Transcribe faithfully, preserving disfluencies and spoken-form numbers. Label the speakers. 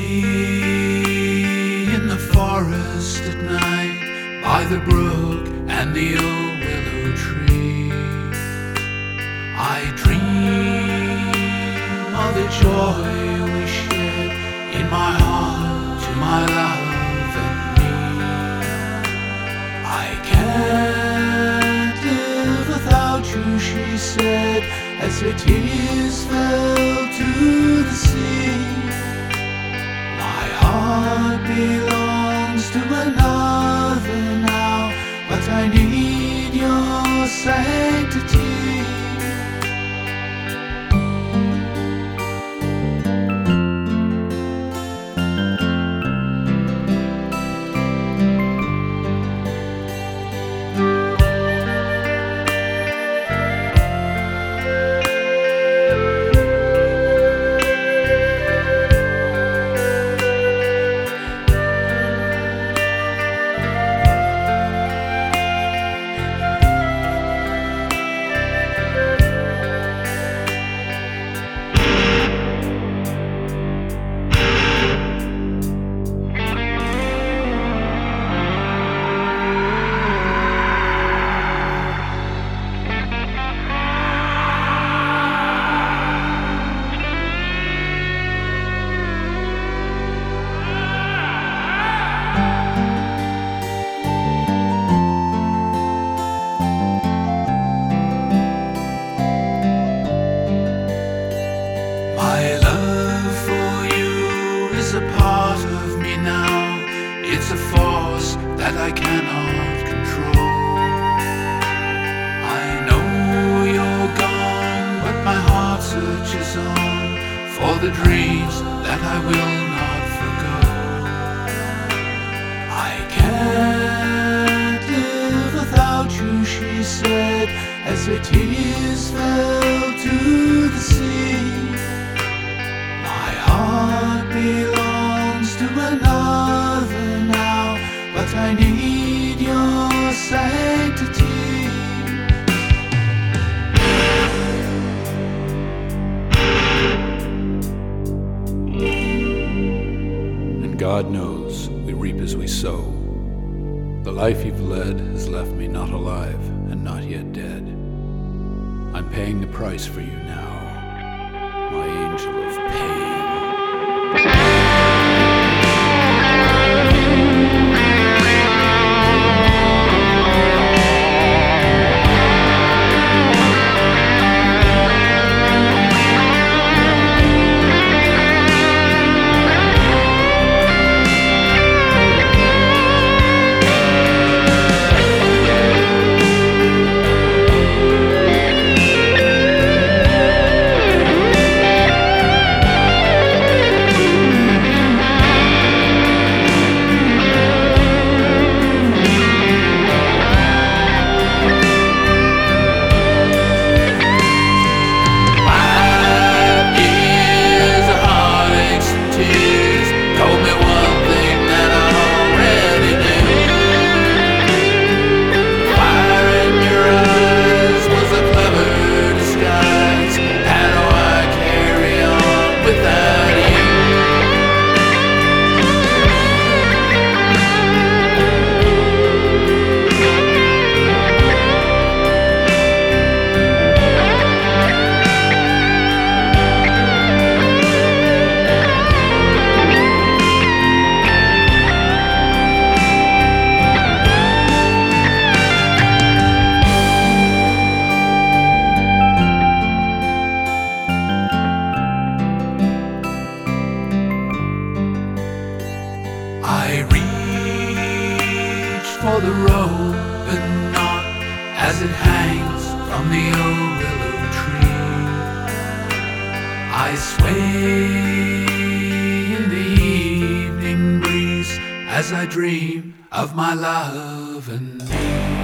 Speaker 1: lay in the forest at night by the brook and the old willow tree. I dream of the joy we shared in my heart to my love and me. I can't live without you, she said, as her tears fell to the sea. My heart belongs to another now, but I need your sanctity. My love for you is a part of me now. It's a force that I cannot control. I know you're gone, but my heart searches on for the dreams that I will not forgo. I can't live without you, she said, as her tears fell to the sea. My heart belongs to another now, but I need your sanctity.
Speaker 2: And God knows we reap as we sow. The life you've led has left me not alive and not yet dead. I'm paying the price for you now, my angel of pain.
Speaker 1: I reach for the rope and knot as it hangs from the old willow tree. I sway in the evening breeze as I dream of my love and me.